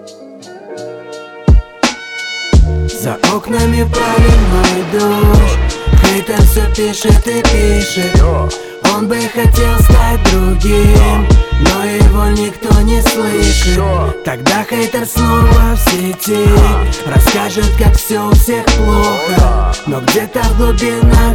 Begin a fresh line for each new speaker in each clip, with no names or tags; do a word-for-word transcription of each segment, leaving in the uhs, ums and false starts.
За окнами проливной дождь, хейтер все пишет и пишет. Он бы хотел стать другим, но его никто не слышит. Тогда хейтер снова в сети расскажет, как все у всех плохо, но где-то в глубинах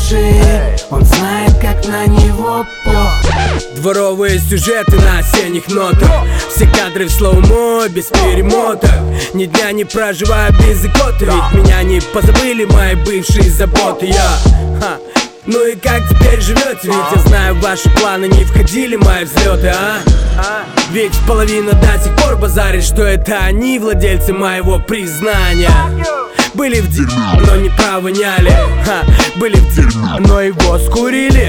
души он знает, как на него похуй.
Дворовые сюжеты на осенних нотах, все кадры в слоумо, без перемоток. Ни дня не проживаю без икоты, ведь меня не позабыли мои бывшие заботы. Я, ха. Ну и как теперь живете? Ведь я знаю, в ваши планы не входили мои взлеты, а? Ведь половина до сих пор базарит, что это они владельцы моего признания. Были в дерьме, но не провоняли, ха. Были в дерьме, но его скурили.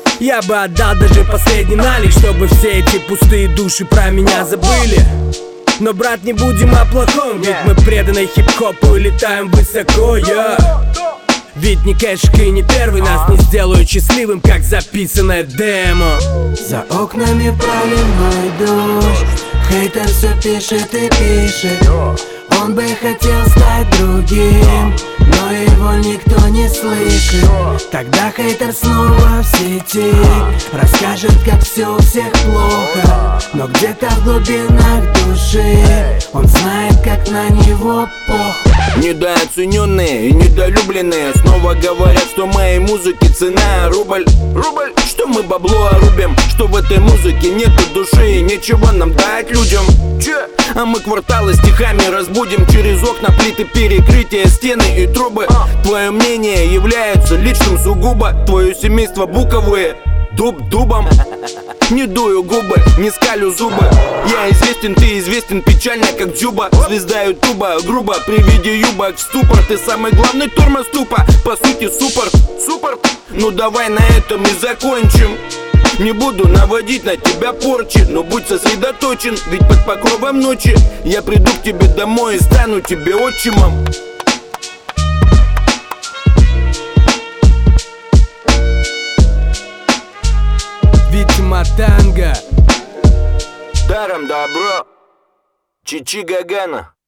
Я бы отдал даже последний налик, чтобы все эти пустые души про меня забыли. Но, брат, не будем о плохом, ведь мы преданы хип-хопу и летаем высоко, я. Ведь ни кэшик и не первый нас не сделают счастливым, как записанное демо.
За окнами проливной дождь, хейтер все пишет и пишет. Он бы хотел стать другим, но его никто не слышит. Тогда хейтер снова в сети расскажет, как все у всех плохо, но где-то в глубинах души он знает, как на него похуй.
Недооцененные и недолюбленные снова говорят, что моей музыке цена рубль. Рубль, что мы бабло орубим, что в этой музыке нету души и нечего нам дать людям. Че? А мы кварталы стихами разбудим, через окна плиты перекрытия, стены и трубы. Твое мнение является личным сугубо, твое семейство буковые, дуб дубом. Не дую губы, не скалю зубы. Я известен, ты известен, печально как Дзюба. Звезда ютуба, грубо при виде юбок ступор. Ты самый главный тормоз тупо, по сути супер. Супер, ну давай на этом и закончим. Не буду наводить на тебя порчи, но будь сосредоточен, ведь под покровом ночи я приду к тебе домой и стану тебе отчимом.
Видимо, танго.
Даром добро, Чичи Гагана.